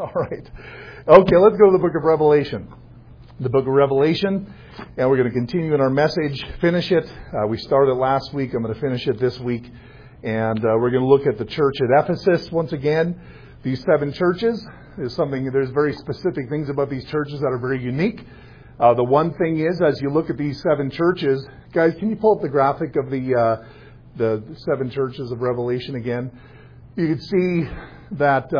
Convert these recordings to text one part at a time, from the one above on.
All right. Okay, let's go to the book of Revelation. The book of Revelation, and we're going to continue in our message, finish it. We started last week. I'm going to finish it this week. And we're going to look at the church at Ephesus once again. These 7 churches, there's very specific things about these churches that are very unique. The one thing is, as you look at these 7 churches, guys, can you pull up the graphic of the 7 churches of Revelation again? You can see that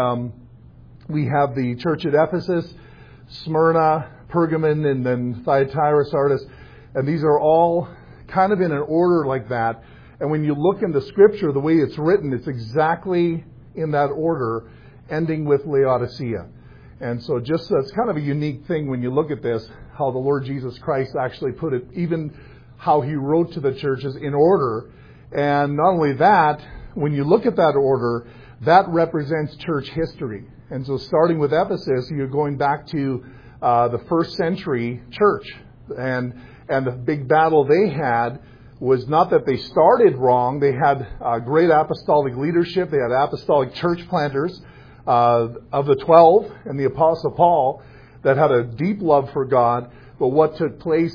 we have the church at Ephesus, Smyrna, Pergamon, and then Thyatira, Sardis. And these are all kind of in an order like that. And when you look in the scripture, the way it's written, it's exactly in that order, ending with Laodicea. And so it's kind of a unique thing when you look at this, how the Lord Jesus Christ actually put it, even how he wrote to the churches in order. And not only that, when you look at that order, that represents church history. And so starting with Ephesus, you're going back to the first century church. And the big battle they had was not that they started wrong. They had great apostolic leadership. They had apostolic church planters of the 12 and the Apostle Paul that had a deep love for God. But what took place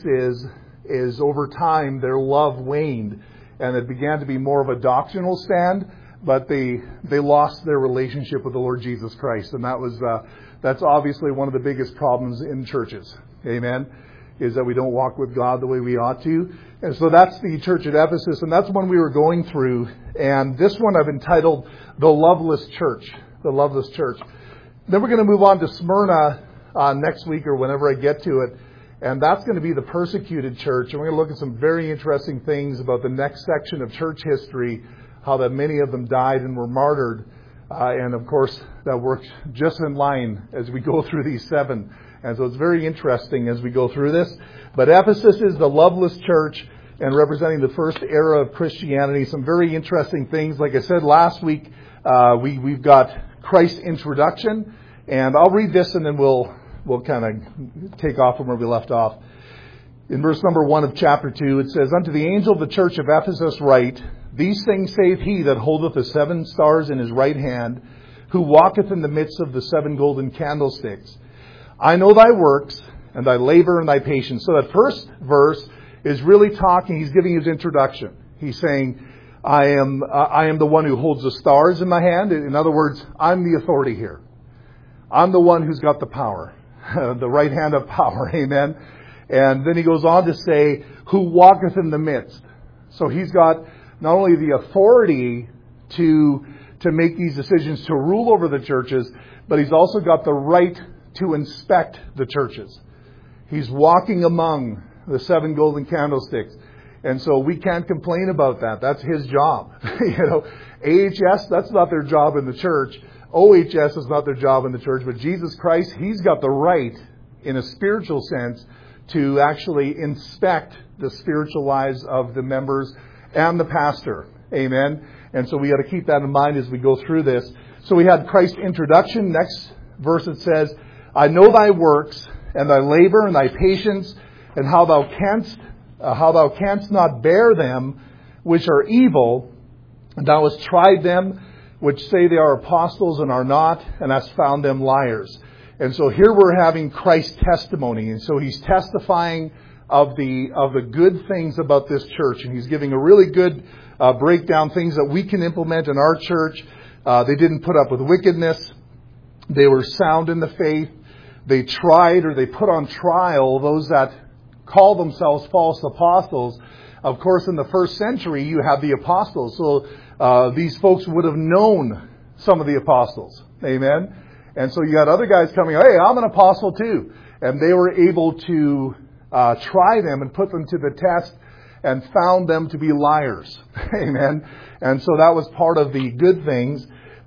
is over time their love waned, and it began to be more of a doctrinal stand. But they lost their relationship with the Lord Jesus Christ, and that's obviously one of the biggest problems in churches. Amen. Is that we don't walk with God the way we ought to. And so that's the church at Ephesus, and that's one we were going through. And this one I've entitled The Loveless Church. The Loveless Church. Then we're going to move on to Smyrna next week or whenever I get to it. And that's going to be the persecuted church. And we're going to look at some very interesting things about the next section of church history, how that many of them died and were martyred. And of course, that works just in line as we go through these 7. And so it's very interesting as we go through this. But Ephesus is the loveless church and representing the first era of Christianity. Some very interesting things. Like I said last week, we've got Christ's introduction. And I'll read this and then we'll kind of take off from where we left off. In verse number 1 of chapter 2, it says, Unto the angel of the church of Ephesus write, These things saith he that holdeth the 7 stars in his right hand, who walketh in the midst of the 7 golden candlesticks. I know thy works, and thy labor, and thy patience. So that first verse is really talking, he's giving his introduction. He's saying, I am the one who holds the stars in my hand. In other words, I'm the authority here. I'm the one who's got the power, the right hand of power. Amen. And then he goes on to say, who walketh in the midst. So he's got not only the authority to make these decisions, to rule over the churches, but he's also got the right to inspect the churches. He's walking among the 7 golden candlesticks. And so we can't complain about that. That's his job. AHS, that's not their job in the church. OHS is not their job in the church. But Jesus Christ, he's got the right, in a spiritual sense, to actually inspect the spiritual lives of the members and the pastor. Amen. And so we got to keep that in mind as we go through this. So we had Christ's introduction. Next verse it says, I know thy works, and thy labor, and thy patience, and how thou canst not bear them which are evil, and thou hast tried them which say they are apostles and are not, and hast found them liars. And so here we're having Christ's testimony, and so he's testifying of the good things about this church, and he's giving a really good breakdown, things that we can implement in our church. They didn't put up with wickedness. They were sound in the faith. They tried, or they put on trial those that call themselves false apostles. Of course, in the first century, you have the apostles. So these folks would have known some of the apostles. Amen. And so you got other guys coming, hey, I'm an apostle too. And they were able to try them and put them to the test and found them to be liars. Amen. And so that was part of the good things.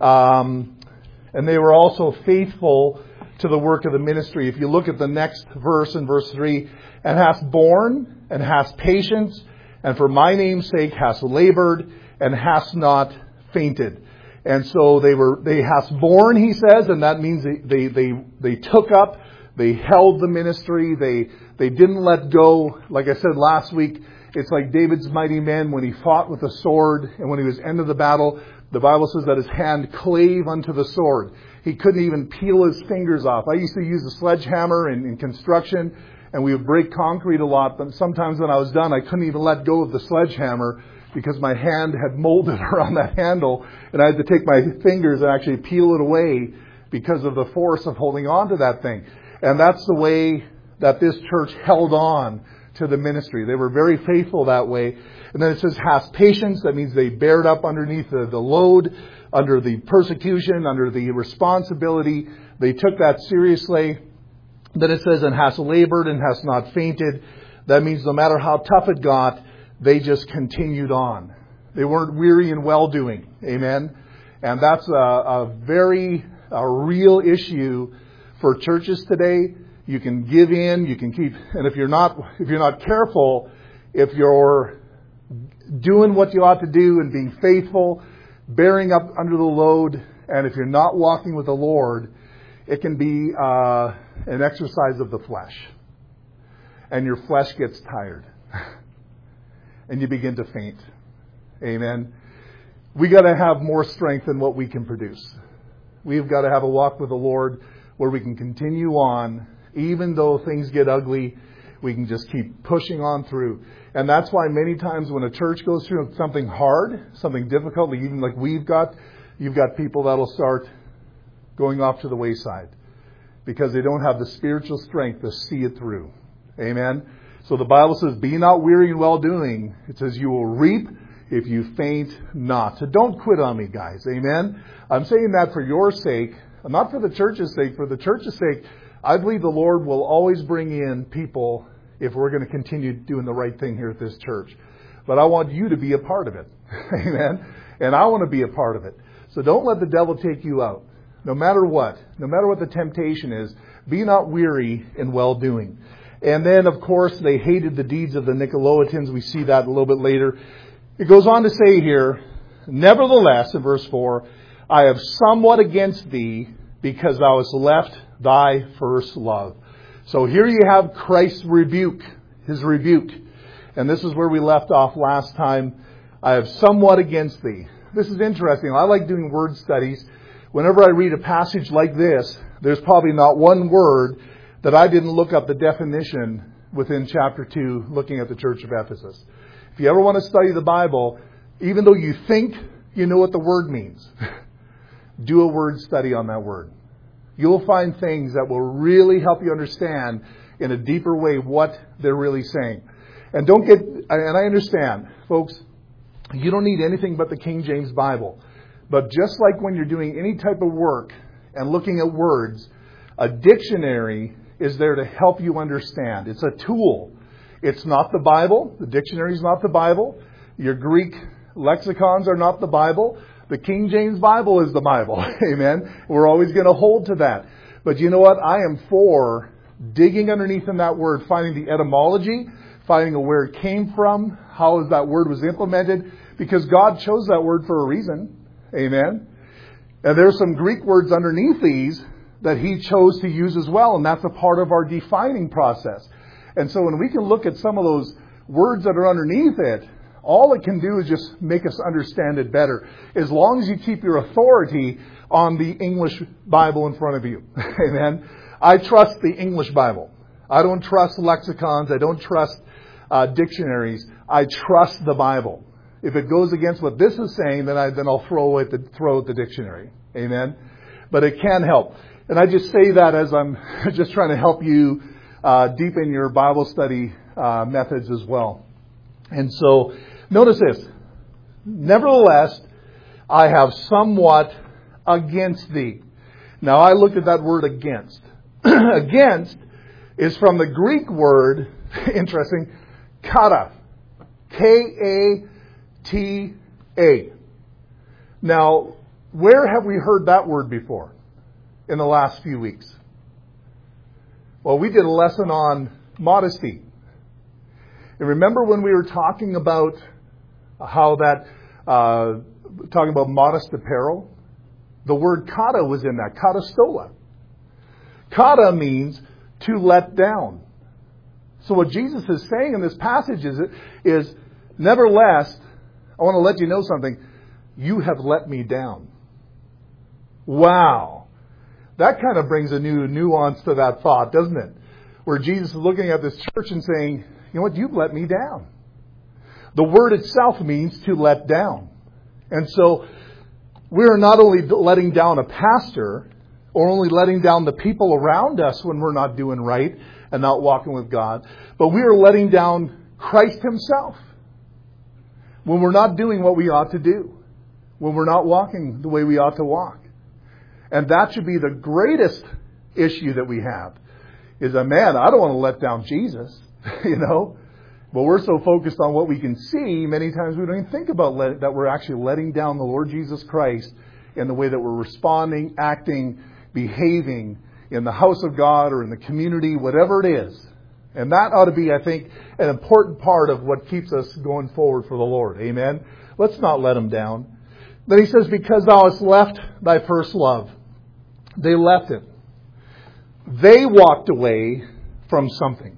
And they were also faithful to the work of the ministry. If you look at the next verse in verse 3, and hast borne, and hast patience, and for my name's sake hast labored, and hast not fainted. And so they hast borne, he says, and that means they took up, they held the ministry, they didn't let go. Like I said last week, it's like David's mighty men when he fought with a sword, and when he was end of the battle, the Bible says that his hand clave unto the sword. he couldn't even peel his fingers off. I used to use a sledgehammer in construction, and we would break concrete a lot, but sometimes when I was done, I couldn't even let go of the sledgehammer because my hand had molded around that handle, and I had to take my fingers and actually peel it away because of the force of holding on to that thing. And that's the way that this church held on to the ministry. They were very faithful that way. And then it says, has patience. That means they bared up underneath the load, under the persecution, under the responsibility. They took that seriously. Then it says, and has labored and has not fainted. That means no matter how tough it got, they just continued on. They weren't weary in well-doing. Amen. And that's a real issue for churches today. You can give in, you can keep, and if you're not careful, if you're doing what you ought to do and being faithful, bearing up under the load, and if you're not walking with the Lord, it can be an exercise of the flesh. And your flesh gets tired. And you begin to faint. Amen. We got to have more strength than what we can produce. We've got to have a walk with the Lord where we can continue on. Even though things get ugly, we can just keep pushing on through. And that's why many times when a church goes through something hard, something difficult, even like you've got people that'll start going off to the wayside because they don't have the spiritual strength to see it through. Amen. So the Bible says, be not weary in well-doing. It says, you will reap if you faint not. So don't quit on me, guys. Amen. I'm saying that for your sake, not for the church's sake. For the church's sake, I believe the Lord will always bring in people if we're going to continue doing the right thing here at this church. But I want you to be a part of it. Amen. And I want to be a part of it. So don't let the devil take you out. No matter what the temptation is, be not weary in well-doing. And then, of course, they hated the deeds of the Nicolaitans. We see that a little bit later. It goes on to say here, nevertheless, in verse 4, I have somewhat against thee, because thou hast left thy first love. So here you have Christ's rebuke, his rebuke. And this is where we left off last time. I have somewhat against thee. This is interesting. I like doing word studies. Whenever I read a passage like this, there's probably not one word that I didn't look up the definition within chapter 2, looking at the church of Ephesus. If you ever want to study the Bible, even though you think you know what the word means, do a word study on that word. You'll find things that will really help you understand in a deeper way what they're really saying. And I understand, folks, you don't need anything but the King James Bible. But just like when you're doing any type of work and looking at words, a dictionary is there to help you understand. It's a tool. It's not the Bible. The dictionary is not the Bible. Your Greek lexicons are not the Bible. The King James Bible is the Bible. Amen. We're always going to hold to that. But you know what? I am for digging underneath in that word, finding the etymology, finding where it came from, how that word was implemented, because God chose that word for a reason. Amen. And there's some Greek words underneath these that He chose to use as well, and that's a part of our defining process. And so when we can look at some of those words that are underneath it, all it can do is just make us understand it better. As long as you keep your authority on the English Bible in front of you. Amen. I trust the English Bible. I don't trust lexicons. I don't trust dictionaries. I trust the Bible. If it goes against what this is saying, then I'll throw out the dictionary. Amen. But it can help. And I just say that as I'm just trying to help you deepen your Bible study methods as well. And so, notice this. Nevertheless, I have somewhat against thee. Now, I looked at that word against. Against is from the Greek word, interesting, kata. K-A-T-A. Now, where have we heard that word before in the last few weeks? Well, we did a lesson on modesty. And remember when we were talking about how that, talking about modest apparel? The word kata was in that, katastola. Kata means to let down. So what Jesus is saying in this passage is nevertheless, I want to let you know something. You have let me down. Wow. That kind of brings a new nuance to that thought, doesn't it? Where Jesus is looking at this church and saying, you know what, you've let me down. The word itself means to let down. And so we are not only letting down a pastor or only letting down the people around us when we're not doing right and not walking with God, but we are letting down Christ himself when we're not doing what we ought to do, when we're not walking the way we ought to walk. And that should be the greatest issue that we have, is that, man, I don't want to let down Jesus, you know. But we're so focused on what we can see, many times we don't even think about that we're actually letting down the Lord Jesus Christ in the way that we're responding, acting, behaving in the house of God or in the community, whatever it is. And that ought to be, I think, an important part of what keeps us going forward for the Lord. Amen? Let's not let him down. Then he says, because thou hast left thy first love. They left it. They walked away from something.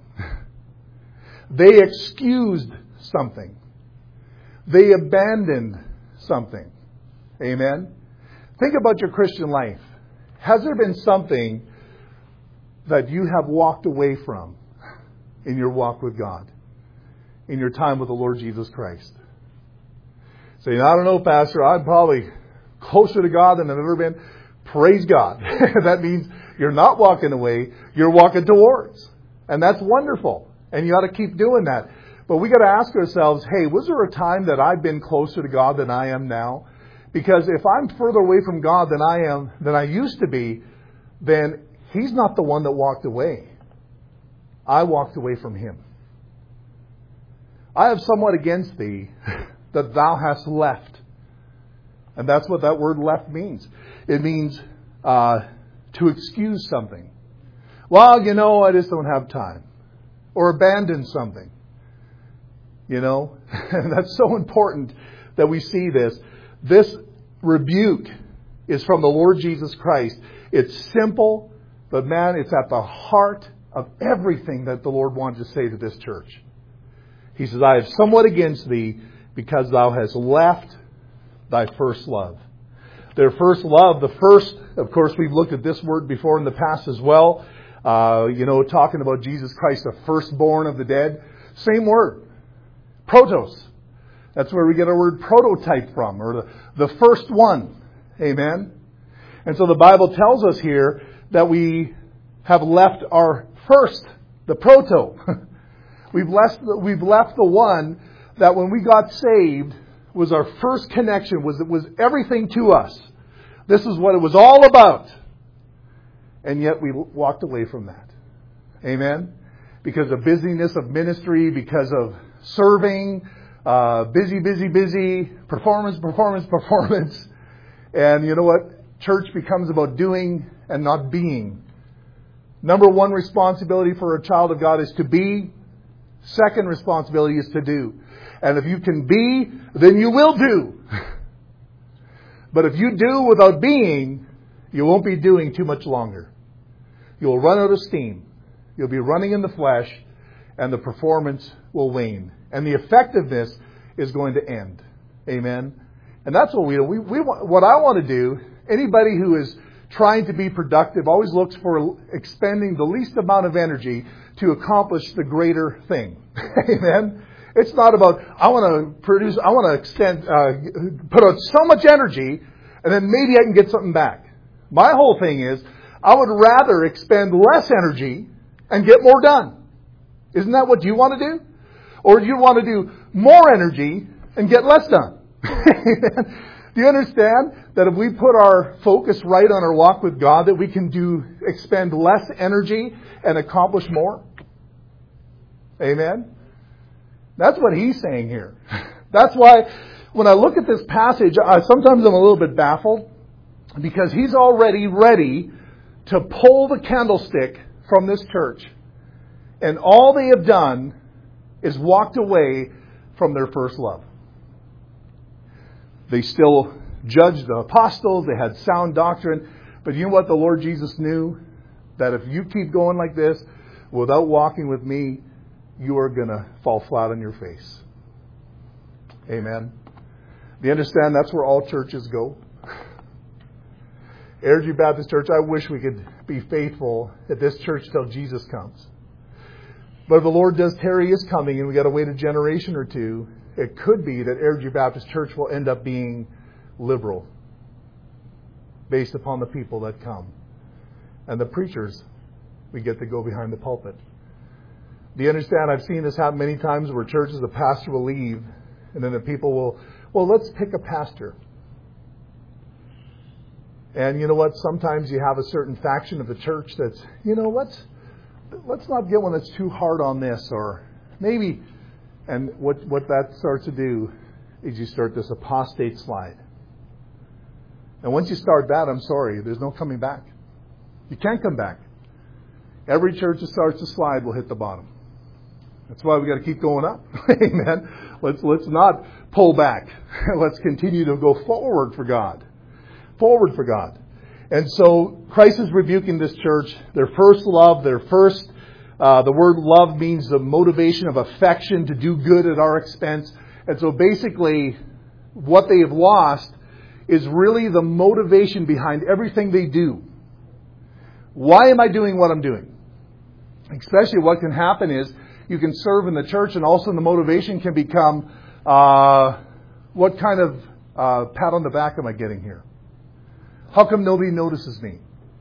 They excused something. They abandoned something. Amen? Think about your Christian life. Has there been something that you have walked away from in your walk with God, in your time with the Lord Jesus Christ? Saying, I don't know, Pastor, I'm probably closer to God than I've ever been. Praise God. That means you're not walking away, you're walking towards. And that's wonderful. And you ought to keep doing that. But we got to ask ourselves, hey, was there a time that I've been closer to God than I am now? Because if I'm further away from God than I used to be, then he's not the one that walked away. I walked away from him. I have somewhat against thee that thou hast left. And that's what that word left means. It means to excuse something. Well, you know, I just don't have time. Or abandon something. You know? And that's so important that we see this. This rebuke is from the Lord Jesus Christ. It's simple, but man, it's at the heart of everything that the Lord wanted to say to this church. He says, I have somewhat against thee because thou hast left thy first love. Their first love, the first, of course, we've looked at this word before in the past as well. Talking about Jesus Christ, the firstborn of the dead. Same word. Protos. That's where we get our word prototype from, or the first one. Amen? And so the Bible tells us here that we have left our first, the proto. We've left the one that when we got saved was our first connection, was everything to us. This is what it was all about. And yet we walked away from that. Amen? Because of busyness of ministry, because of serving, busy, performance. And you know what? Church becomes about doing and not being. Number one responsibility for a child of God is to be. Second responsibility is to do. And if you can be, then you will do. But if you do without being, you won't be doing too much longer. You'll run out of steam. You'll be running in the flesh, and the performance will wane. And the effectiveness is going to end. Amen? And that's what we do. What I want to do, anybody who is trying to be productive always looks for expending the least amount of energy to accomplish the greater thing. Amen? It's not about, I want to put out so much energy, and then maybe I can get something back. My whole thing is, I would rather expend less energy and get more done. Isn't that what you want to do? Or do you want to do more energy and get less done? Do you understand that if we put our focus right on our walk with God, that we can expend less energy and accomplish more? Amen? That's what he's saying here. That's why when I look at this passage, sometimes I'm a little bit baffled, because he's already ready to pull the candlestick from this church. And all they have done is walked away from their first love. They still judged the apostles. They had sound doctrine. But you know what the Lord Jesus knew? That if you keep going like this, without walking with me, you are going to fall flat on your face. Amen. Do you understand that's where all churches go? Airdrie Baptist Church, I wish we could be faithful at this church till Jesus comes. But if the Lord does tarry His coming and we got to wait a generation or two, it could be that Airdrie Baptist Church will end up being liberal based upon the people that come. And the preachers, we get to go behind the pulpit. Do you understand? I've seen this happen many times where churches, the pastor will leave, and then the people will, well, let's pick a pastor. And you know what? Sometimes you have a certain faction of the church that's, let's not get one that's too hard on this, or maybe. And what that starts to do is you start this apostate slide. And once you start that, I'm sorry, there's no coming back. You can't come back. Every church that starts to slide will hit the bottom. That's why we got to keep going up. Amen. Let's not pull back. Let's continue to go forward for God. Forward for God. And so Christ is rebuking this church. Their first love, the word love means the motivation of affection to do good at our expense. And so basically what they have lost is really the motivation behind everything they do. Why am I doing what I'm doing? Especially what can happen is you can serve in the church, and also the motivation can become, what kind of pat on the back am I getting here? How come nobody notices me?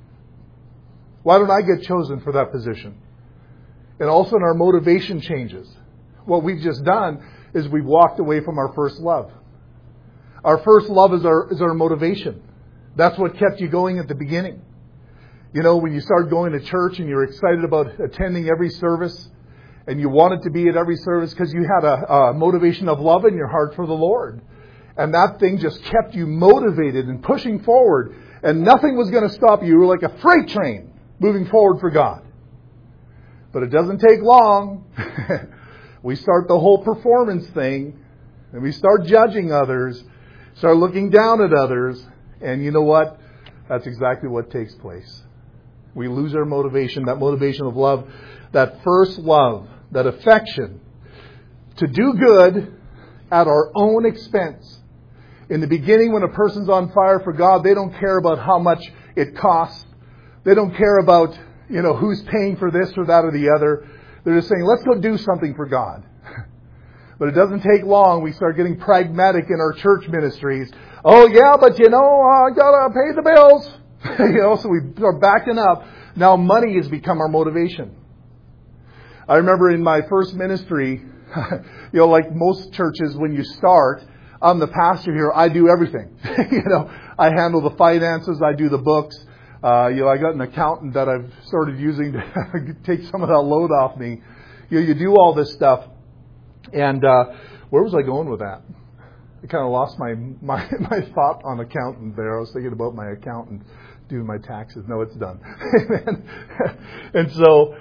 Why don't I get chosen for that position? And also our motivation changes. What we've just done is we've walked away from our first love. Our first love is our motivation. That's what kept you going at the beginning. When you start going to church and you're excited about attending every service, and you wanted to be at every service because you had a motivation of love in your heart for the Lord. And that thing just kept you motivated and pushing forward. And nothing was going to stop you. You were like a freight train moving forward for God. But it doesn't take long. We start the whole performance thing. And we start judging others. Start looking down at others. And you know what? That's exactly what takes place. We lose our motivation, that motivation of love, that first love, that affection to do good at our own expense. In the beginning, when a person's on fire for God, they don't care about how much it costs. They don't care about, who's paying for this or that or the other. They're just saying, let's go do something for God. But it doesn't take long. We start getting pragmatic in our church ministries. Oh, yeah, but I got to pay the bills. So we are backing up. Now money has become our motivation. I remember in my first ministry, like most churches, when you start, I'm the pastor here. I do everything. I handle the finances. I do the books. I got an accountant that I've started using to take some of that load off me. You do all this stuff. And where was I going with that? I kind of lost my thought on accountant there. I was thinking about my accountant doing my taxes. No, it's done. And so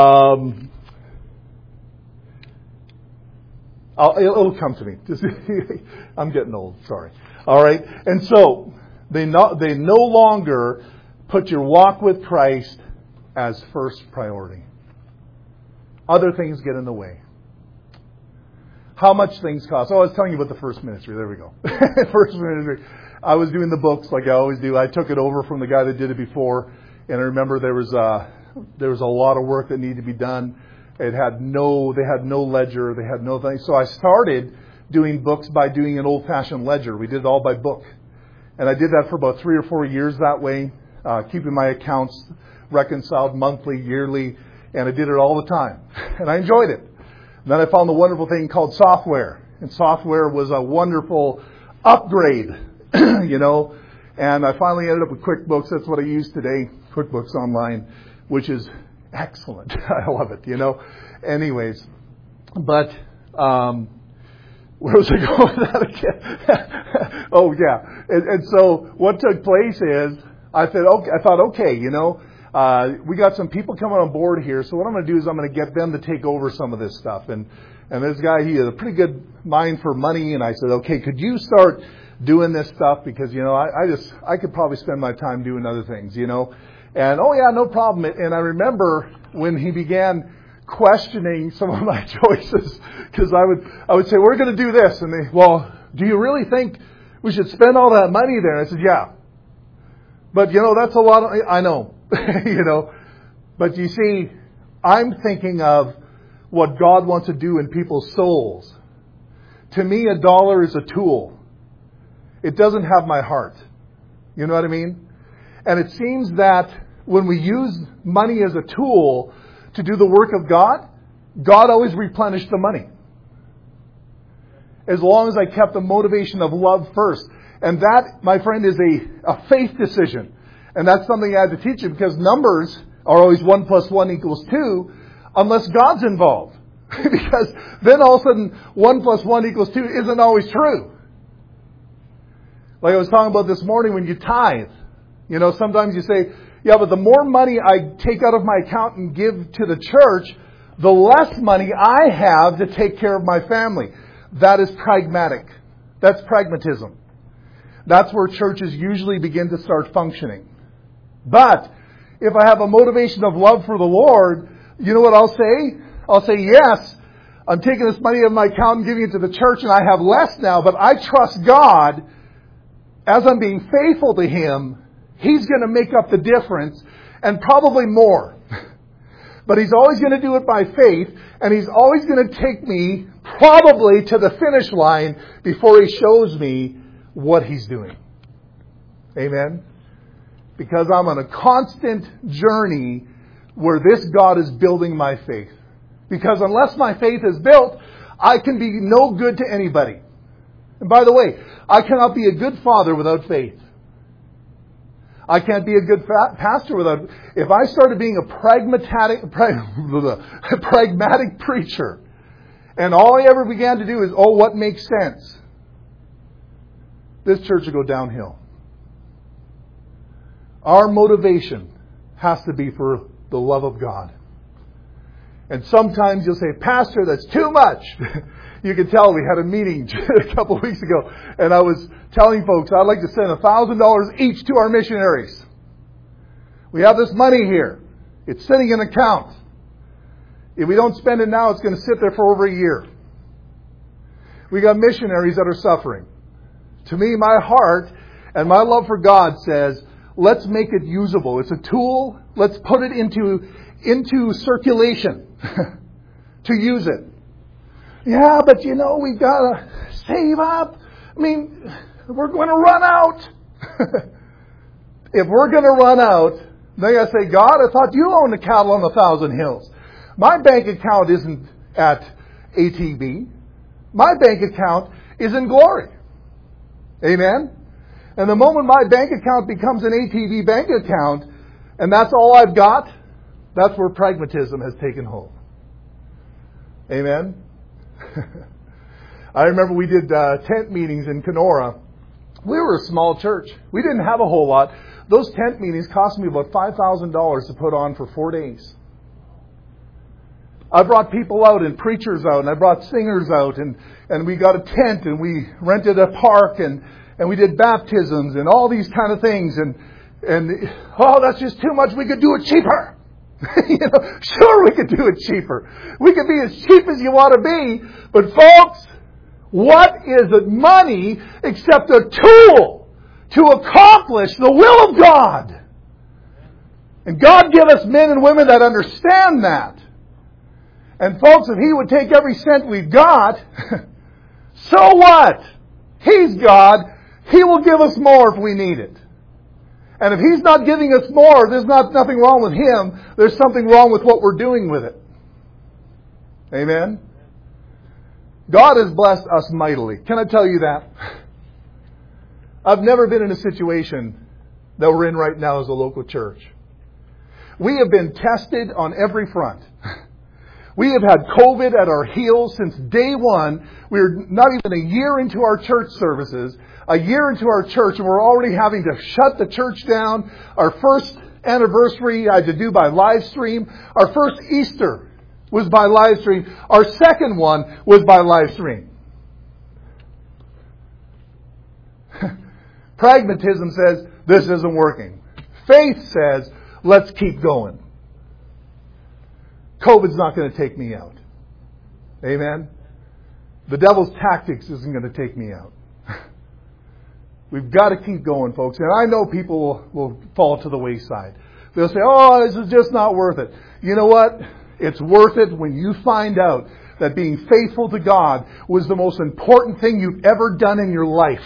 it'll come to me. I'm getting old. Sorry. All right. And so they no longer put your walk with Christ as first priority. Other things get in the way. How much things cost. Oh, I was telling you about the first ministry. There we go. First ministry. I was doing the books like I always do. I took it over from the guy that did it before. And I remember there was a lot of work that needed to be done. They had no ledger. They had no thing. So I started doing books by doing an old-fashioned ledger. We did it all by book. And I did that for about 3 or 4 years that way, keeping my accounts reconciled monthly, yearly. And I did it all the time. And I enjoyed it. And then I found the wonderful thing called software. And software was a wonderful upgrade, And I finally ended up with QuickBooks. That's what I use today, QuickBooks Online, which is excellent. I love it, Anyways, but where was I going with that again? Oh, yeah. And so what took place is I thought, okay, we got some people coming on board here, so what I'm going to do is I'm going to get them to take over some of this stuff. And this guy, he had a pretty good mind for money, and I said, okay, could you start doing this stuff? Because, I could probably spend my time doing other things, And, oh yeah, no problem. And I remember when he began questioning some of my choices, because I would say, we're going to do this. And they, well, do you really think we should spend all that money there? And I said, yeah. But that's a lot I know. But you see, I'm thinking of what God wants to do in people's souls. To me, $1 is a tool. It doesn't have my heart. You know what I mean? And it seems that when we use money as a tool to do the work of God, God always replenished the money. As long as I kept the motivation of love first. And that, my friend, is a faith decision. And that's something I had to teach you, because numbers are always 1 + 1 = 2 unless God's involved. Because then all of a sudden 1 + 1 = 2 isn't always true. Like I was talking about this morning, when you tithe, sometimes you say, yeah, but the more money I take out of my account and give to the church, the less money I have to take care of my family. That is pragmatic. That's pragmatism. That's where churches usually begin to start functioning. But if I have a motivation of love for the Lord, you know what I'll say? I'll say, yes, I'm taking this money out of my account and giving it to the church, and I have less now, but I trust God. As I'm being faithful to Him, He's going to make up the difference, and probably more. But He's always going to do it by faith, and He's always going to take me probably to the finish line before He shows me what He's doing. Amen? Because I'm on a constant journey where this God is building my faith. Because unless my faith is built, I can be no good to anybody. And by the way, I cannot be a good father without faith. I can't be a good pastor without... If I started being a pragmatic preacher, and all I ever began to do is, what makes sense? This church will go downhill. Our motivation has to be for the love of God. And sometimes you'll say, Pastor, that's too much. You can tell we had a meeting a couple of weeks ago, and I was telling folks I'd like to send $1,000 each to our missionaries. We have this money here. It's sitting in an account. If we don't spend it now, it's going to sit there for over a year. We got missionaries that are suffering. To me, my heart and my love for God says, let's make it usable. It's a tool. Let's put it into circulation to use it. Yeah, but we've got to save up. I mean, we're going to run out. If we're going to run out, then I got to say, God, I thought you owned the cattle on 1,000 hills. My bank account isn't at ATB. My bank account is in glory. Amen? And the moment my bank account becomes an ATB bank account, and that's all I've got, that's where pragmatism has taken hold. Amen? I remember we did tent meetings in Kenora. We were a small church. We didn't have a whole lot. Those tent meetings cost me about $5,000 to put on for 4 days. I brought people out and preachers out, and I brought singers out, and we got a tent, and we rented a park, and we did baptisms and all these kind of things. And that's just too much. We could do it cheaper. Sure, we could do it cheaper. We could be as cheap as you want to be. But folks, what is money except a tool to accomplish the will of God? And God give us men and women that understand that. And folks, if He would take every cent we've got, so what? He's God. He will give us more if we need it. And if He's not giving us more, there's nothing wrong with Him. There's something wrong with what we're doing with it. Amen? God has blessed us mightily. Can I tell you that? I've never been in a situation that we're in right now as a local church. We have been tested on every front. We have had COVID at our heels since day one. We're not even a year into our church services, a year into our church, and we're already having to shut the church down. Our first anniversary I had to do by live stream. Our first Easter was by live stream. Our second one was by live stream. Pragmatism says, this isn't working. Faith says, let's keep going. COVID's not going to take me out. Amen? The devil's tactics isn't going to take me out. We've got to keep going, folks. And I know people will fall to the wayside. They'll say, oh, this is just not worth it. You know what? It's worth it when you find out that being faithful to God was the most important thing you've ever done in your life.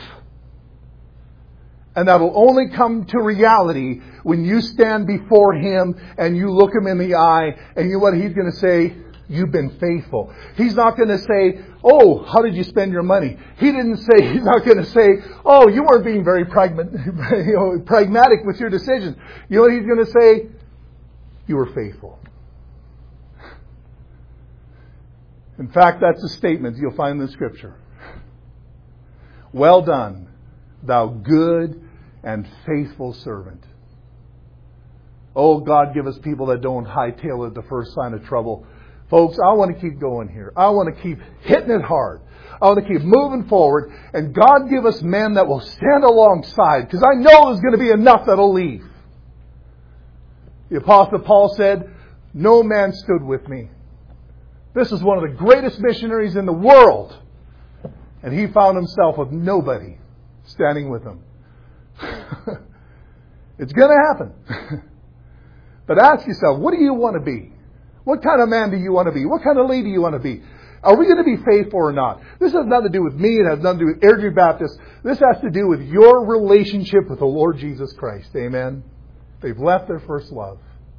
And that will only come to reality when you stand before Him and you look Him in the eye and you know what He's going to say? You've been faithful. He's not going to say, oh, how did you spend your money? He's not going to say, oh, you weren't being very pragmatic with your decisions. You know what He's going to say? You were faithful. In fact, that's a statement you'll find in the Scripture. Well done, thou good and faithful servant. Oh, God, give us people that don't hightail it the first sign of trouble. Folks, I want to keep going here. I want to keep hitting it hard. I want to keep moving forward. And God give us men that will stand alongside. Because I know there's going to be enough that'll leave. The Apostle Paul said, no man stood with me. This is one of the greatest missionaries in the world. And he found himself with nobody standing with him. It's going to happen. But ask yourself, what do you want to be? What kind of man do you want to be? What kind of lady do you want to be? Are we going to be faithful or not? This has nothing to do with me. It has nothing to do with Airdrie Baptist. This has to do with your relationship with the Lord Jesus Christ. Amen? They've left their first love.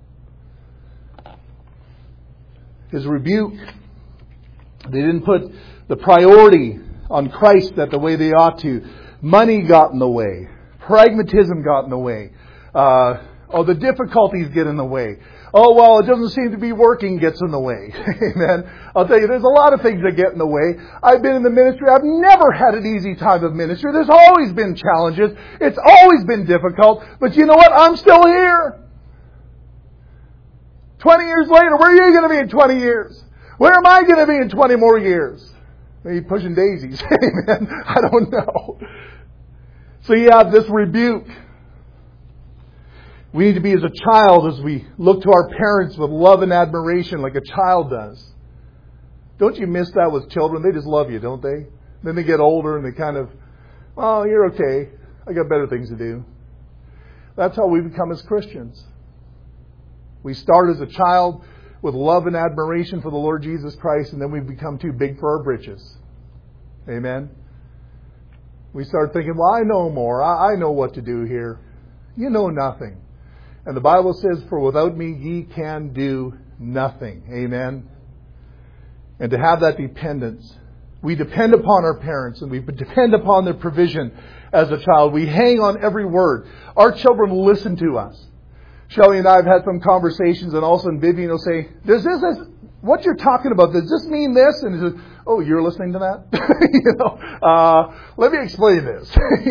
His rebuke, they didn't put the priority on Christ the way they ought to. Money got in the way. Pragmatism got in the way. The difficulties get in the way. Oh, well, it doesn't seem to be working gets in the way. Amen. I'll tell you, there's a lot of things that get in the way. I've been in the ministry. I've never had an easy time of ministry. There's always been challenges. It's always been difficult. But you know what? I'm still here. 20 years later, where are you going to be in 20 years? Where am I going to be in 20 more years? Maybe pushing daisies. Amen. I don't know. So you have this rebuke. We need to be as a child as we look to our parents with love and admiration like a child does. Don't you miss that with children? They just love you, don't they? Then they get older and they kind of, oh, you're okay. I got better things to do. That's how we become as Christians. We start as a child with love and admiration for the Lord Jesus Christ, and then we become too big for our britches. Amen? We start thinking, well, I know more. I know what to do here. You know nothing. And the Bible says, for without me ye can do nothing. Amen? And to have that dependence. We depend upon our parents and we depend upon their provision as a child. We hang on every word. Our children listen to us. Shelley and I have had some conversations, and all of a sudden Vivian will say, what you're talking about, does this mean this? And he says, oh, you're listening to that? Let me explain this.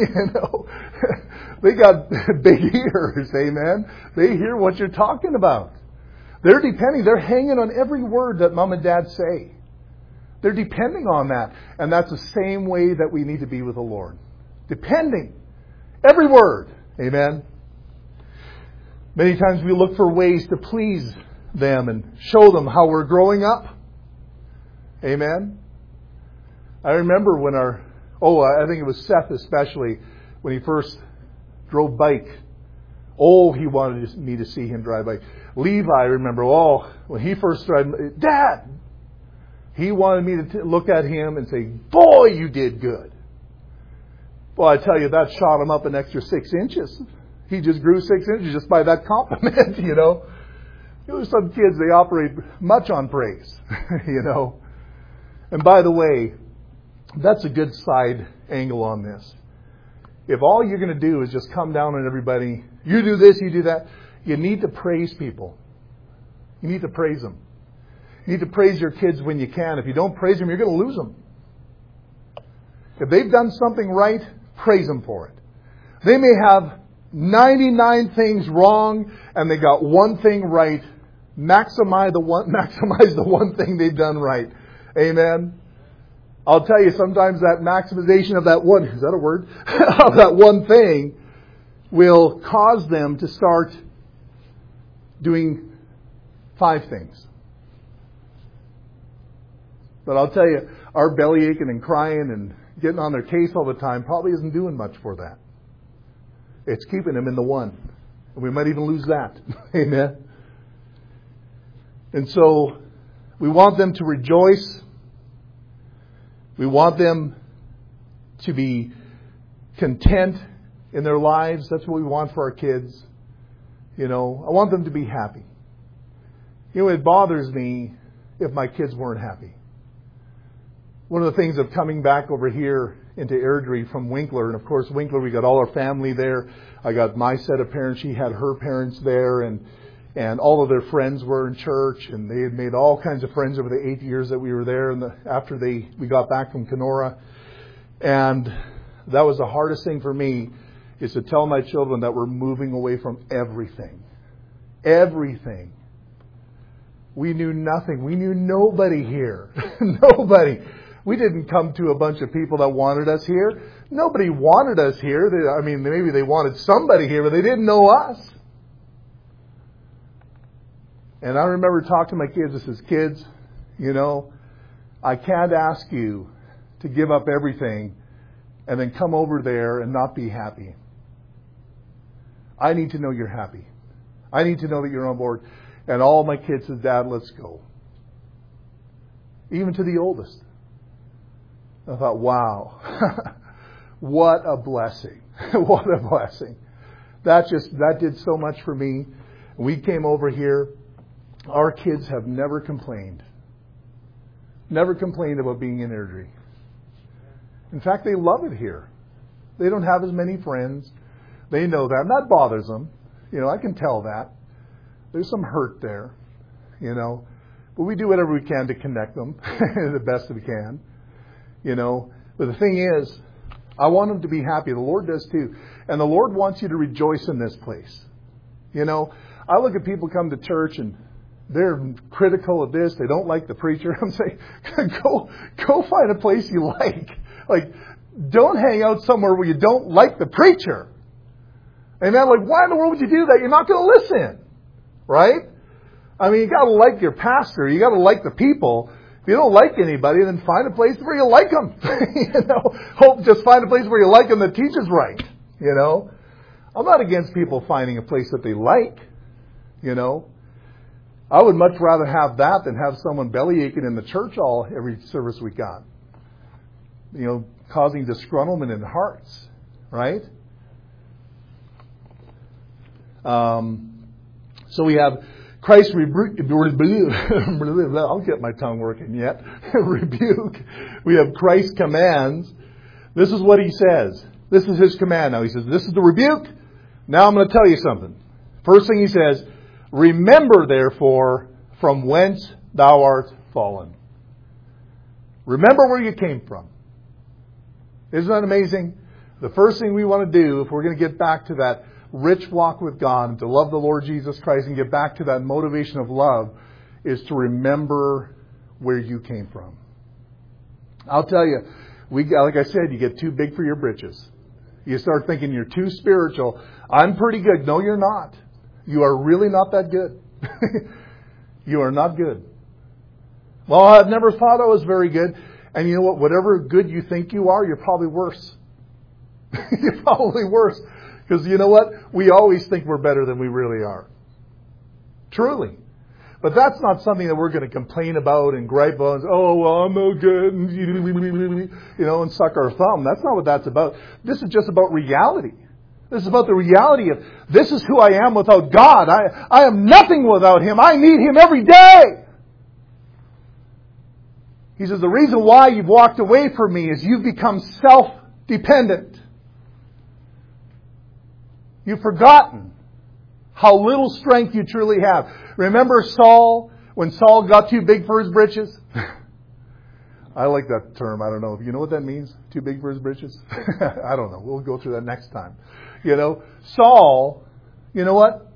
They got big ears, amen. They hear what you're talking about. They're hanging on every word that mom and dad say. They're depending on that. And that's the same way that we need to be with the Lord. Depending. Every word. Amen. Many times we look for ways to please them and show them how we're growing up. Amen. I remember when I think it was Seth especially, when he first drove bike. Oh, he wanted me to see him drive bike. Levi, I remember, when he first started, Dad! He wanted me to look at him and say, boy, you did good. Well, I tell you, that shot him up an extra 6 inches. He just grew 6 inches just by that compliment, Some kids, they operate much on praise, And by the way, that's a good side angle on this. If all you're going to do is just come down on everybody, you do this, you do that, you need to praise people. You need to praise them. You need to praise your kids when you can. If you don't praise them, you're going to lose them. If they've done something right, praise them for it. They may have 99 things wrong and they got one thing right. Maximize the one thing they've done right. Amen. I'll tell you, sometimes that maximization of that one, is that a word? Of that one thing will cause them to start doing 5 things. But I'll tell you, our belly aching and crying and getting on their case all the time probably isn't doing much for that. It's keeping them in the one. And we might even lose that. Amen. And so we want them to rejoice. We want them to be content in their lives. That's what we want for our kids. I want them to be happy. It bothers me if my kids weren't happy. One of the things of coming back over here into Airdrie from Winkler, and of course Winkler, we got all our family there. I got my set of parents. She had her parents there, and all of their friends were in church, and they had made all kinds of friends over the 8 years that we were there. And after we got back from Kenora, and that was the hardest thing for me, is to tell my children that we're moving away from everything. Everything. We knew nothing. We knew nobody here. Nobody. We didn't come to a bunch of people that wanted us here. Nobody wanted us here. Maybe they wanted somebody here, but they didn't know us. And I remember talking to my kids. I says, kids, I can't ask you to give up everything and then come over there and not be happy. I need to know you're happy. I need to know that you're on board. And all my kids said, Dad, let's go. Even to the oldest. I thought, wow, what a blessing. What a blessing. That did so much for me. We came over here. Our kids have never complained. Never complained about being in Airdrie. In fact, they love it here. They don't have as many friends. They know that. And that bothers them. I can tell that. There's some hurt there, But we do whatever we can to connect them the best that we can, But the thing is, I want them to be happy. The Lord does too. And the Lord wants you to rejoice in this place. I look at people come to church and they're critical of this. They don't like the preacher. I'm saying, go find a place you like. Like, don't hang out somewhere where you don't like the preacher. Amen? Like, why in the world would you do that? You're not going to listen. Right? You got to like your pastor. You got to like the people. If you don't like anybody, then find a place where you like them. Just find a place where you like them that teaches right. I'm not against people finding a place that they like. I would much rather have that than have someone belly aching in the church every service we got. Causing disgruntlement in hearts. Right? So we have Christ rebuke. I'll get my tongue working yet. Rebuke. We have Christ's commands. This is what he says. This is his command now. He says, this is the rebuke. Now I'm going to tell you something. First thing he says, remember therefore from whence thou art fallen. Remember where you came from. Isn't that amazing? The first thing we want to do if we're going to get back to that rich walk with God and to love the Lord Jesus Christ and get back to that motivation of love is to remember where you came from. I'll tell you, like I said, you get too big for your britches. You start thinking you're too spiritual. I'm pretty good. No, you're not. You are really not that good. You are not good. Well, I've never thought I was very good. And you know what? Whatever good you think you are, you're probably worse. You're probably worse. Because you know what? We always think we're better than we really are. Truly. But that's not something that we're going to complain about and gripe about. Oh, well, I'm no good. And suck our thumb. That's not what that's about. This is just about reality. This is about the reality of this is who I am without God. I am nothing without Him. I need Him every day. He says, the reason why you've walked away from me is you've become self-dependent. You've forgotten how little strength you truly have. Remember Saul, when Saul got too big for his britches? I like that term. I don't know. You know what that means? Too big for his britches? I don't know. We'll go through that next time. Saul, you know what?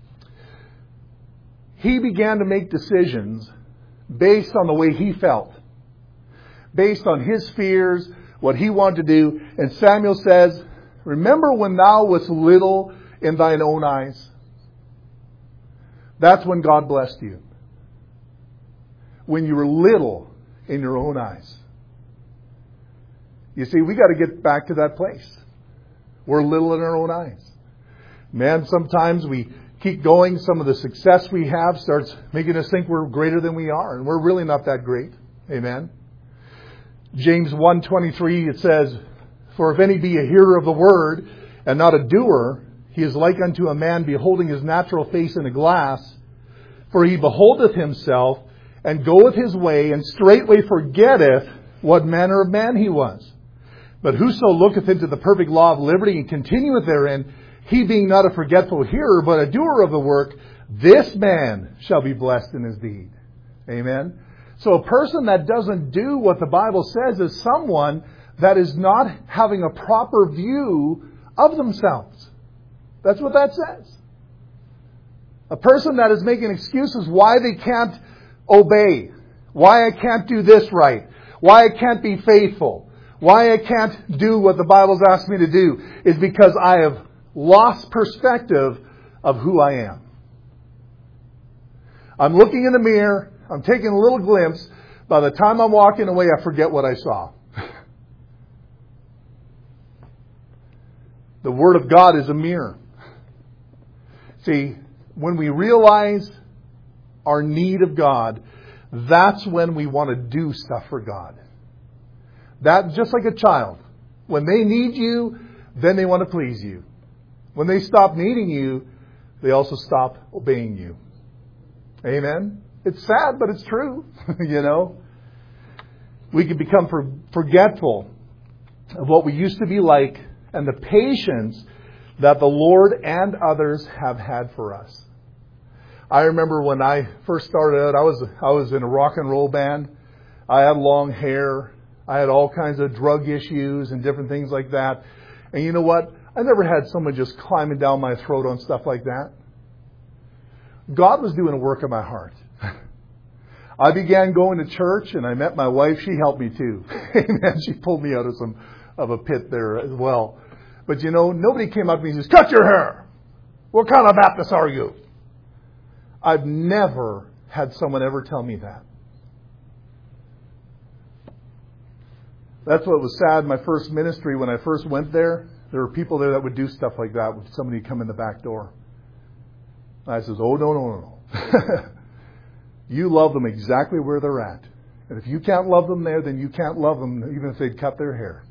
He began to make decisions based on the way he felt. Based on his fears, what he wanted to do. And Samuel says, remember when thou wast little in thine own eyes? That's when God blessed you. When you were little in your own eyes. You see, we got to get back to that place. We're little in our own eyes. Man, sometimes we keep going. Some of the success we have starts making us think we're greater than we are. And we're really not that great. Amen. James 1:23, it says, "For if any be a hearer of the word and not a doer, he is like unto a man beholding his natural face in a glass. For he beholdeth himself, and goeth his way, and straightway forgetteth what manner of man he was. But whoso looketh into the perfect law of liberty, and continueth therein, he being not a forgetful hearer, but a doer of the work, this man shall be blessed in his deed." Amen. So a person that doesn't do what the Bible says is someone that is not having a proper view of themselves. That's what that says. A person that is making excuses why they can't obey, why I can't do this right, why I can't be faithful, why I can't do what the Bible's asked me to do, is because I have lost perspective of who I am. I'm looking in the mirror, I'm taking a little glimpse. By the time I'm walking away, I forget what I saw. The Word of God is a mirror. See, when we realize our need of God, that's when we want to do stuff for God. That, just like a child. When they need you, then they want to please you. When they stop needing you, they also stop obeying you. Amen? It's sad, but it's true. You know? We can become forgetful of what we used to be like and the patience that the Lord and others have had for us. I remember when I first started out, I was in a rock and roll band. I had long hair. I had all kinds of drug issues and different things like that. And you know what? I never had someone just climbing down my throat on stuff like that. God was doing a work in my heart. I began going to church, and I met my wife. She helped me too. Amen. She pulled me out of a pit there as well. But you know, nobody came up to me and says, "Cut your hair. What kind of Baptist are you?" I've never had someone ever tell me that. That's what was sad in my first ministry. When I first went there were people there that would do stuff like that with somebody come in the back door. I says, "Oh, no. You love them exactly where they're at. And if you can't love them there, then you can't love them even if they'd cut their hair.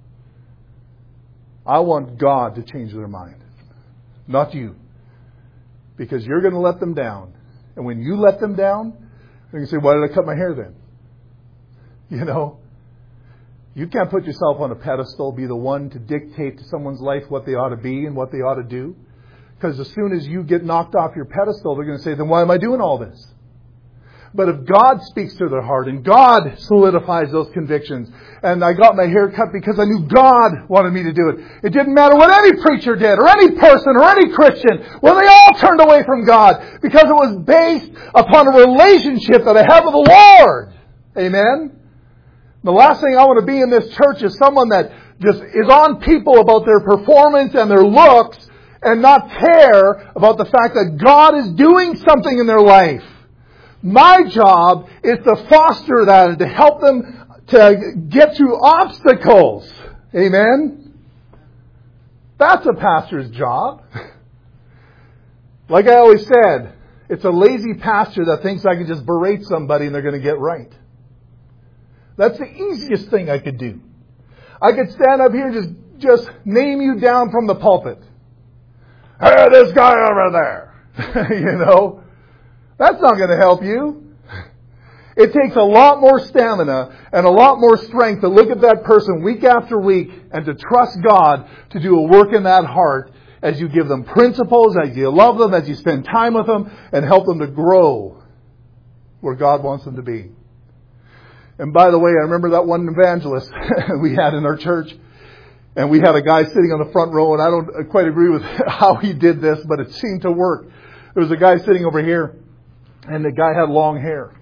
I want God to change their mind, not you. Because you're going to let them down. And when you let them down, they're going to say, why did I cut my hair then?" You know? You can't put yourself on a pedestal, be the one to dictate to someone's life what they ought to be and what they ought to do. Because as soon as you get knocked off your pedestal, they're going to say, then why am I doing all this? But if God speaks to their heart and God solidifies those convictions, and I got my hair cut because I knew God wanted me to do it. It didn't matter what any preacher did or any person or any Christian. Well, they all turned away from God because it was based upon a relationship that I have with the Lord. Amen? The last thing I want to be in this church is someone that just is on people about their performance and their looks and not care about the fact that God is doing something in their life. My job is to foster that and to help them to get through obstacles. Amen? That's a pastor's job. Like I always said, it's a lazy pastor that thinks I can just berate somebody and they're going to get right. That's the easiest thing I could do. I could stand up here and just name you down from the pulpit. Hey, this guy over there. You know? That's not going to help you. It takes a lot more stamina and a lot more strength to look at that person week after week and to trust God to do a work in that heart as you give them principles, as you love them, as you spend time with them, and help them to grow where God wants them to be. And by the way, I remember that one evangelist we had in our church, and we had a guy sitting on the front row, and I don't quite agree with how he did this, but it seemed to work. There was a guy sitting over here, and the guy had long hair.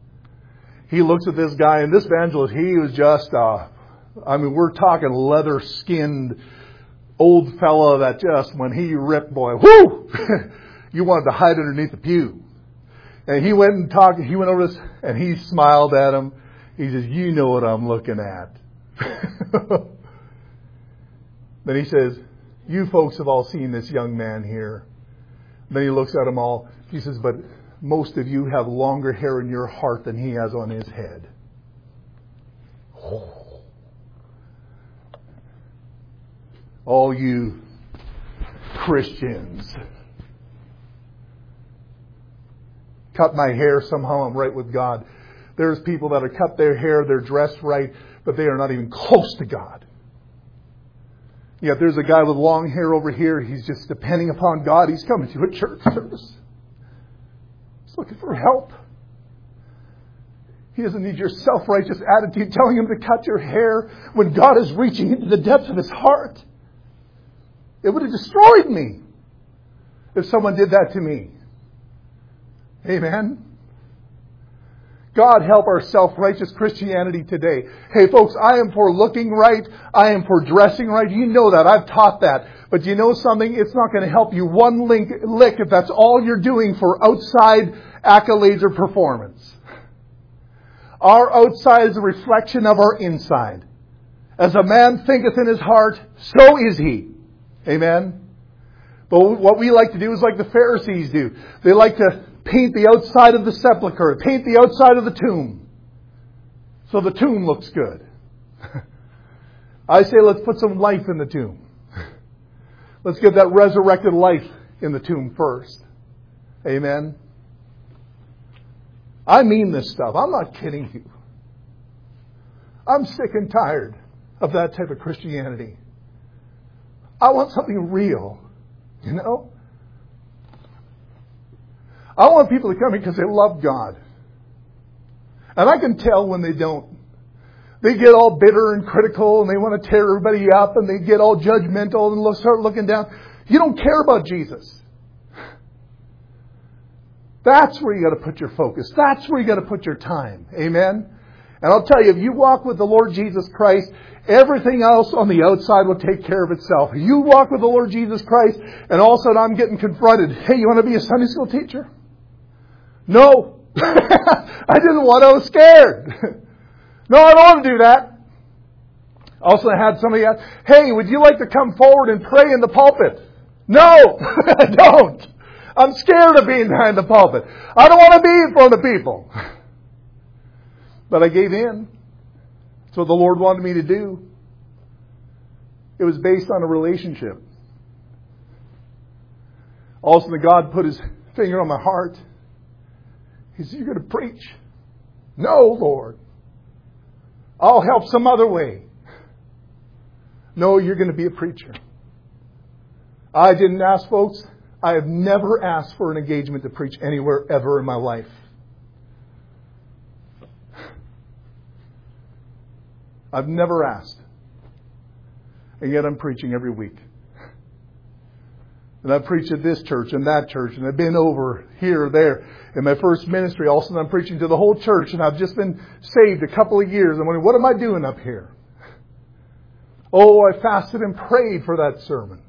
He looks at this guy, and this evangelist, he was just, we're talking leather-skinned old fella that just, when he ripped, boy, whoo! You wanted to hide underneath the pew. And he went and talked, he went over this, and he smiled at him. He says, you know what I'm looking at. Then he says, you folks have all seen this young man here. Then he looks at them all. He says, but most of you have longer hair in your heart than he has on his head. Oh. All you Christians. Cut my hair, somehow I'm right with God. There's people that are cut their hair, they're dressed right, but they are not even close to God. Yet there's a guy with long hair over here, he's just depending upon God. He's coming to a church service. He's looking for help. He doesn't need your self-righteous attitude telling him to cut your hair when God is reaching into the depths of his heart. It would have destroyed me if someone did that to me. Amen. God help our self-righteous Christianity today. Hey folks, I am for looking right. I am for dressing right. You know that. I've taught that. But you know something? It's not going to help you one lick if that's all you're doing for outside accolades or performance. Our outside is a reflection of our inside. As a man thinketh in his heart, so is he. Amen. But what we like to do is like the Pharisees do. They like to paint the outside of the sepulchre, paint the outside of the tomb, so the tomb looks good. I say let's put some life in the tomb. Let's get that resurrected life in the tomb first. Amen. I mean this stuff. I'm not kidding you. I'm sick and tired of that type of Christianity. I want something real, you know? I want people to come here because they love God. And I can tell when they don't. They get all bitter and critical and they want to tear everybody up and they get all judgmental and start looking down. You don't care about Jesus. That's where you got to put your focus. That's where you got to put your time. Amen? And I'll tell you, if you walk with the Lord Jesus Christ, everything else on the outside will take care of itself. You walk with the Lord Jesus Christ and all of a sudden I'm getting confronted. Hey, you want to be a Sunday school teacher? No. I didn't want to. I was scared. No, I don't want to do that. Also, I had somebody ask, hey, would you like to come forward and pray in the pulpit? No, I don't. I'm scared of being behind the pulpit. I don't want to be in front of people. But I gave in. That's what the Lord wanted me to do. It was based on a relationship. All of a sudden, God put His finger on my heart. He said, you're going to preach. No, Lord. I'll help some other way. No, you're going to be a preacher. I didn't ask, folks. I have never asked for an engagement to preach anywhere ever in my life. I've never asked. And yet I'm preaching every week. And I've preached at this church and that church. And I've been over here or there. In my first ministry, also I'm preaching to the whole church. And I've just been saved a couple of years. I'm wondering, what am I doing up here? Oh, I fasted and prayed for that sermon.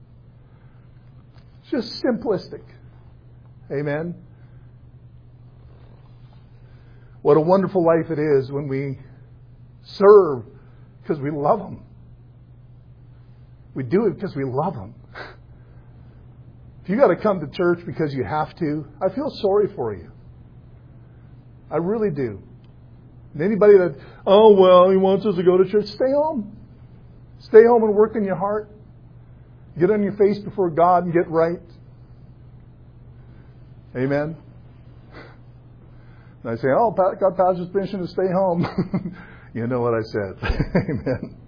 It's just simplistic. Amen. What a wonderful life it is when we serve because we love Him. We do it because we love Him. If you got to come to church because you have to, I feel sorry for you. I really do. And anybody that, oh, well, he wants us to go to church, stay home. Stay home and work in your heart. Get on your face before God and get right. Amen. And I say, oh, God, Pastor's permission to stay home. You know what I said. Amen.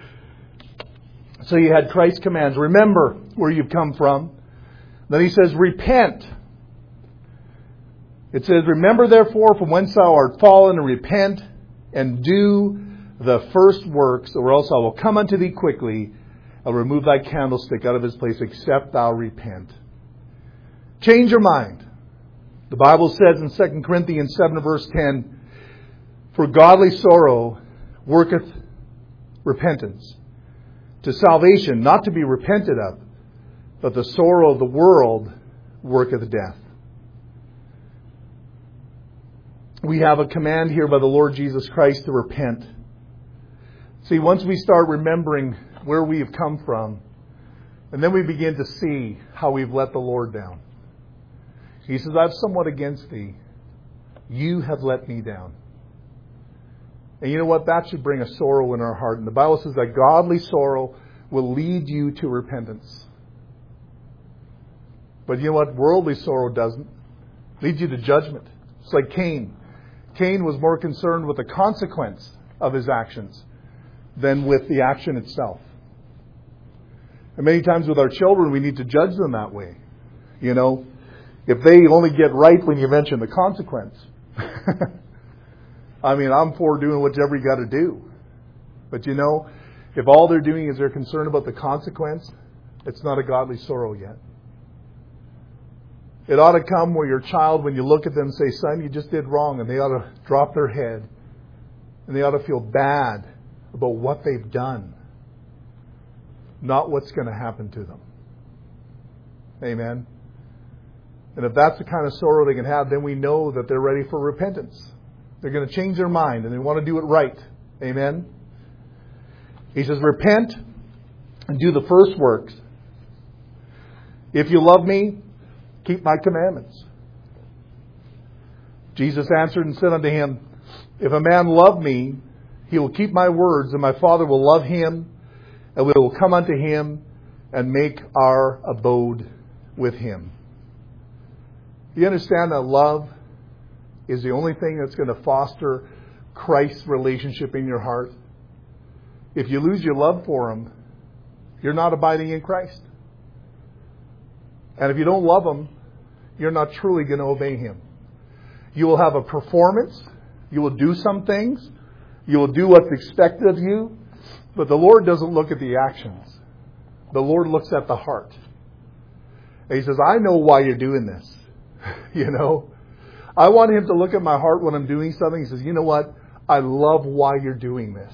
So you had Christ's commands. Remember where you've come from. Then He says, repent. It says, remember therefore from whence thou art fallen, and repent, and do the first works, or else I will come unto thee quickly. I'll remove thy candlestick out of his place, except thou repent. Change your mind. The Bible says in 2 Corinthians 7 verse 10, for godly sorrow worketh repentance, to salvation, not to be repented of, but the sorrow of the world worketh death. We have a command here by the Lord Jesus Christ to repent. See, once we start remembering where we have come from, and then we begin to see how we've let the Lord down. He says, I've somewhat against thee. You have let me down. And you know what? That should bring a sorrow in our heart. And the Bible says that godly sorrow will lead you to repentance. But you know what? Worldly sorrow doesn't. It leads you to judgment. It's like Cain. Cain was more concerned with the consequence of his actions than with the action itself. And many times with our children, we need to judge them that way. You know, if they only get right when you mention the consequence. I mean, I'm for doing whatever you got to do. But you know, if all they're doing is they're concerned about the consequence, it's not a godly sorrow yet. It ought to come where your child, when you look at them, say, son, you just did wrong. And they ought to drop their head. And they ought to feel bad about what they've done. Not what's going to happen to them. Amen. And if that's the kind of sorrow they can have, then we know that they're ready for repentance. They're going to change their mind and they want to do it right. Amen. He says, repent and do the first works. If you love me, keep my commandments. Jesus answered and said unto him, if a man love me, he will keep my words, and my Father will love him, and we will come unto him and make our abode with him. You understand that love is the only thing that's going to foster Christ's relationship in your heart? If you lose your love for him, you're not abiding in Christ. And if you don't love him, you're not truly going to obey him. You will have a performance. You will do some things. You will do what's expected of you. But the Lord doesn't look at the actions. The Lord looks at the heart. And He says, I know why you're doing this. You know, I want Him to look at my heart when I'm doing something. He says, you know what? I love why you're doing this.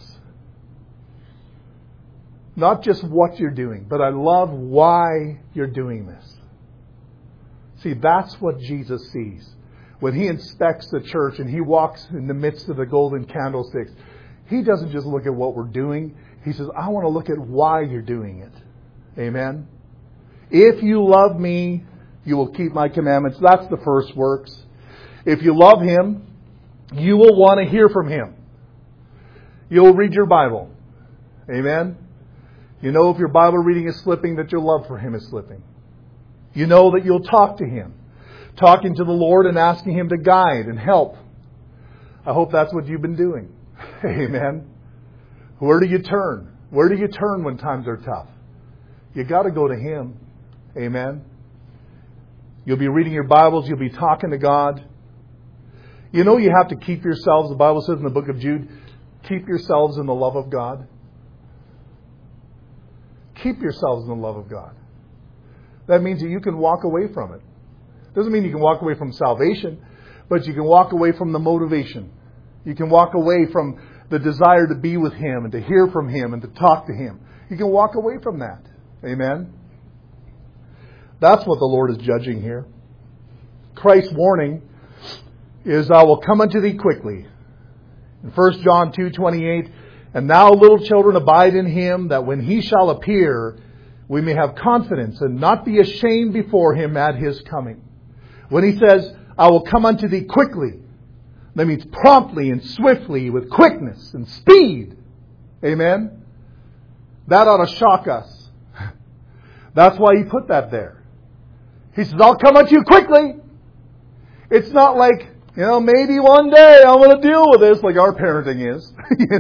Not just what you're doing, but I love why you're doing this. See, that's what Jesus sees. When He inspects the church and He walks in the midst of the golden candlesticks, He doesn't just look at what we're doing. He says, I want to look at why you're doing it. Amen? If you love me, you will keep my commandments. That's the first works. If you love Him, you will want to hear from Him. You'll read your Bible. Amen? You know if your Bible reading is slipping, that your love for Him is slipping. You know that you'll talk to Him. Talking to the Lord and asking Him to guide and help. I hope that's what you've been doing. Amen. Where do you turn? Where do you turn when times are tough? You got to go to Him. Amen. You'll be reading your Bibles. You'll be talking to God. You know you have to keep yourselves, the Bible says in the book of Jude, keep yourselves in the love of God. Keep yourselves in the love of God. That means that you can walk away from it. Doesn't mean you can walk away from salvation, but you can walk away from the motivation. You can walk away from the desire to be with Him and to hear from Him and to talk to Him. You can walk away from that. Amen? That's what the Lord is judging here. Christ's warning is, I will come unto thee quickly. In 1 John 2:28, and now, little children, abide in Him, that when He shall appear, we may have confidence and not be ashamed before Him at His coming. When He says, I will come unto thee quickly, that means promptly and swiftly, with quickness and speed. Amen? That ought to shock us. That's why He put that there. He says, I'll come unto you quickly. It's not like, maybe one day I'm going to deal with this like our parenting is.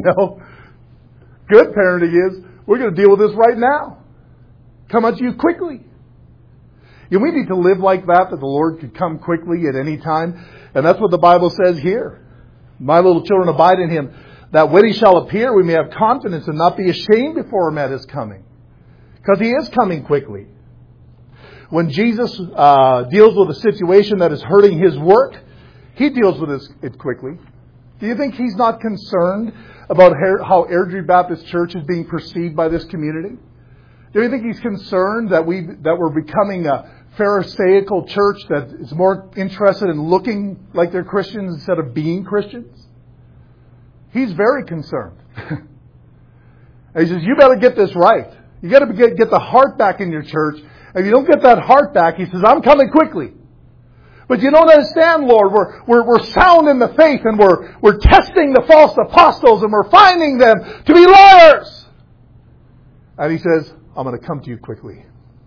Good parenting is, we're going to deal with this right now. Come unto you quickly. We need to live like that the Lord could come quickly at any time. And that's what the Bible says here. My little children, abide in Him, that when He shall appear, we may have confidence and not be ashamed before Him at His coming. Because He is coming quickly. When Jesus deals with a situation that is hurting His work, He deals with it quickly. Do you think He's not concerned about how Airdrie Baptist Church is being perceived by this community? Do you think He's concerned that we're becoming a Pharisaical church that is more interested in looking like they're Christians instead of being Christians? He's very concerned. And he says, you better get this right. You got to get the heart back in your church. If you don't get that heart back, he says, I'm coming quickly. But you don't understand, Lord. We're sound in the faith, and we're testing the false apostles, and we're finding them to be liars. And he says, I'm going to come to you quickly.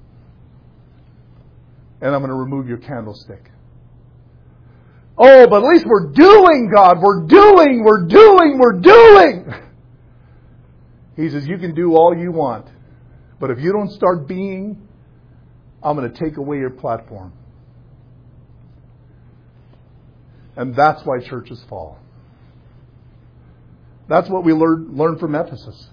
And I'm going to remove your candlestick. Oh, but at least we're doing, God. We're doing. He says, you can do all you want. But if you don't start being, I'm going to take away your platform. And that's why churches fall. That's what we learned from Ephesus.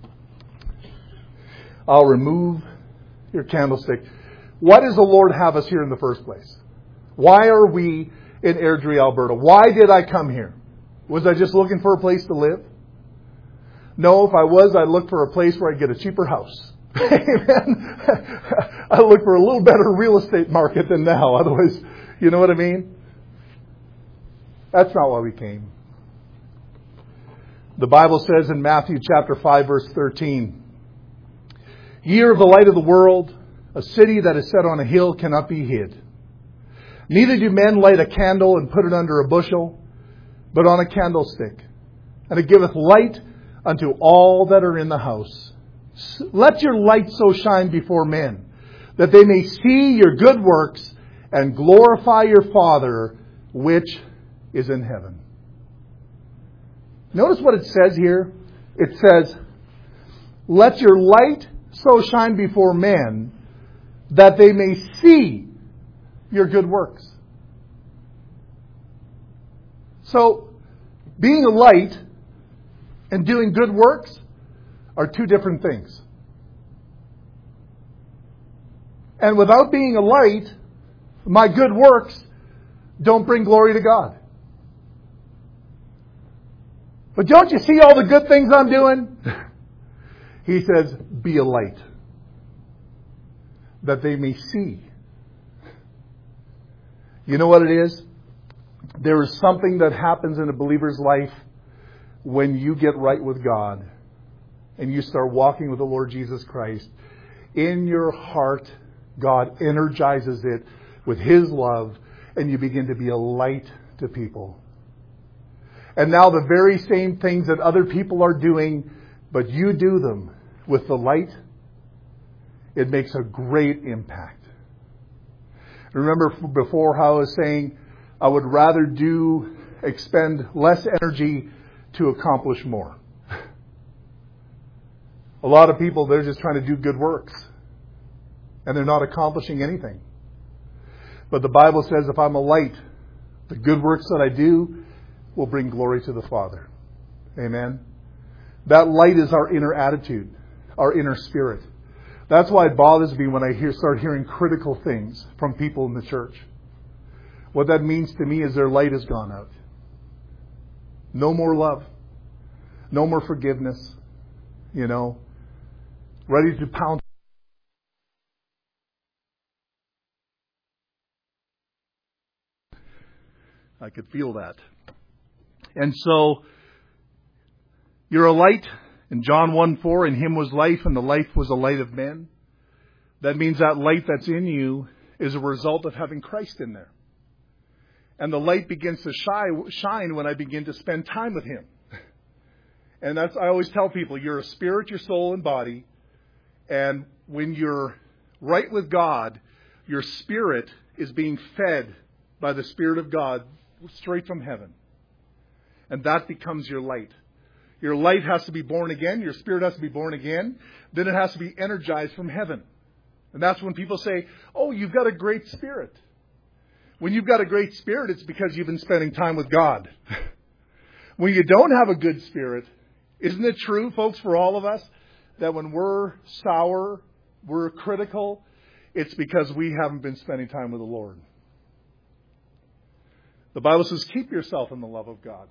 I'll remove your candlestick. Why does the Lord have us here in the first place? Why are we in Airdrie, Alberta? Why did I come here? Was I just looking for a place to live? No, if I was, I'd look for a place where I'd get a cheaper house. Amen. I look for a little better real estate market than now. Otherwise, you know what I mean? That's not why we came. The Bible says in Matthew chapter 5, verse 13, Ye are the light of the world. A city that is set on a hill cannot be hid. Neither do men light a candle and put it under a bushel, but on a candlestick. And it giveth light unto all that are in the house. Let your light so shine before men, that they may see your good works and glorify your Father which is in heaven. Notice what it says here. It says, let your light so shine before men that they may see your good works. So, being a light and doing good works are two different things. And without being a light, my good works don't bring glory to God. But don't you see all the good things I'm doing? He says, be a light, that they may see. You know what it is? There is something that happens in a believer's life when you get right with God and you start walking with the Lord Jesus Christ. In your heart, God energizes it with His love, and you begin to be a light to people. And now the very same things that other people are doing, but you do them with the light, it makes a great impact. Remember before how I was saying, I would rather expend less energy to accomplish more. A lot of people, they're just trying to do good works, and they're not accomplishing anything. But the Bible says if I'm a light, the good works that I do will bring glory to the Father. Amen. That light is our inner attitude, our inner spirit. That's why it bothers me when I start hearing critical things from people in the church. What that means to me is their light has gone out. No more love. No more forgiveness. Ready to pound. I could feel that. And so, you're a light. In John 1:4, in Him was life, and the life was the light of men. That means that light that's in you is a result of having Christ in there. And the light begins to shine when I begin to spend time with Him. And I always tell people, you're a spirit, your soul, and body. And when you're right with God, your spirit is being fed by the Spirit of God straight from heaven. And that becomes your light. Your light has to be born again. Your spirit has to be born again. Then it has to be energized from heaven. And that's when people say, oh, you've got a great spirit. When you've got a great spirit, it's because you've been spending time with God. When you don't have a good spirit, isn't it true, folks, for all of us, that when we're sour, we're critical, it's because we haven't been spending time with the Lord. The Bible says, keep yourself in the love of God.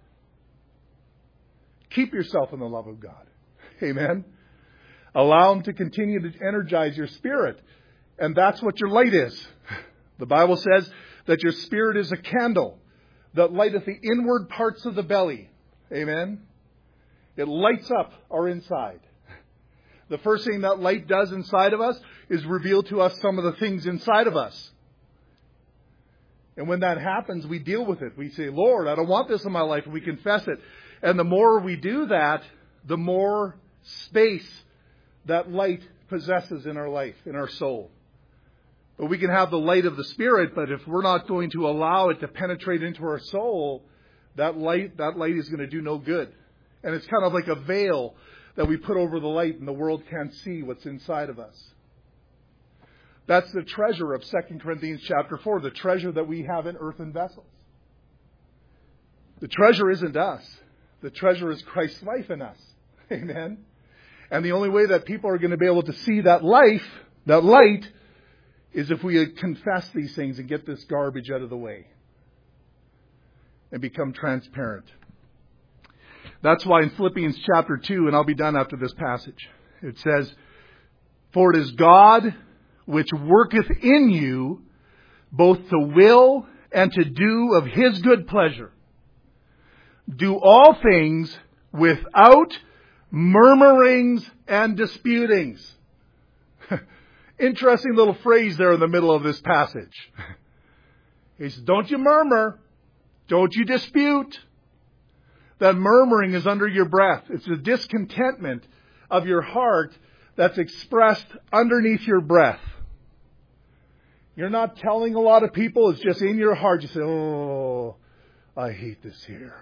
Keep yourself in the love of God. Amen. Allow Him to continue to energize your spirit. And that's what your light is. The Bible says that your spirit is a candle that lighteth the inward parts of the belly. Amen. It lights up our inside. The first thing that light does inside of us is reveal to us some of the things inside of us. And when that happens, we deal with it. We say, Lord, I don't want this in my life, and we confess it. And the more we do that, the more space that light possesses in our life, in our soul. But we can have the light of the Spirit, but if we're not going to allow it to penetrate into our soul, that light is going to do no good. And it's kind of like a veil that we put over the light, and the world can't see what's inside of us. That's the treasure of 2 Corinthians chapter 4, the treasure that we have in earthen vessels. The treasure isn't us. The treasure is Christ's life in us. Amen. And the only way that people are going to be able to see that light, is if we confess these things and get this garbage out of the way and become transparent. That's why in Philippians chapter 2, and I'll be done after this passage, it says, "For it is God which worketh in you both to will and to do of His good pleasure. Do all things without murmurings and disputings." Interesting little phrase there in the middle of this passage. He says, don't you murmur. Don't you dispute. That murmuring is under your breath. It's a discontentment of your heart that's expressed underneath your breath. You're not telling a lot of people. It's just in your heart. You say, oh, I hate this here.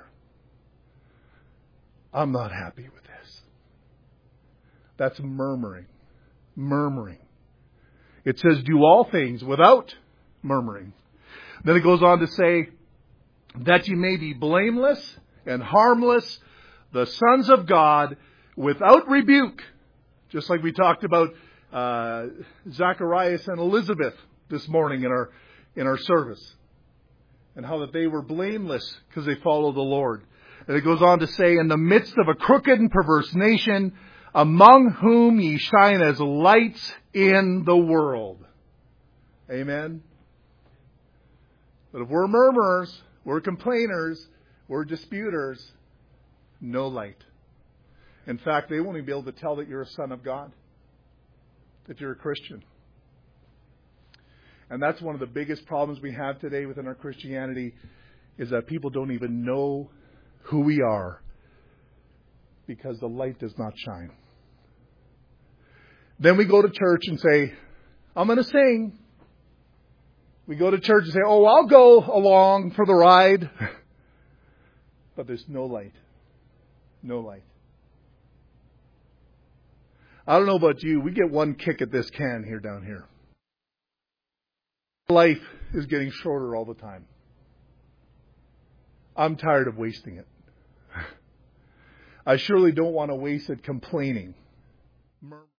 I'm not happy with this. That's murmuring. Murmuring. It says, do all things without murmuring. Then it goes on to say, that you may be blameless and harmless, the sons of God, without rebuke. Just like we talked about Zacharias and Elizabeth this morning in our service. And how that they were blameless because they followed the Lord. And it goes on to say, in the midst of a crooked and perverse nation, among whom ye shine as lights in the world. Amen. But if we're murmurers, we're complainers, we're disputers, no light. In fact, they won't even be able to tell that you're a son of God, that you're a Christian. And that's one of the biggest problems we have today within our Christianity, is that people don't even know who we are because the light does not shine. Then we go to church and say, I'm going to sing. We go to church and say, oh, I'll go along for the ride. But there's no light. No light. I don't know about you. We get one kick at this can here down here. Life is getting shorter all the time. I'm tired of wasting it. I surely don't want to waste it complaining.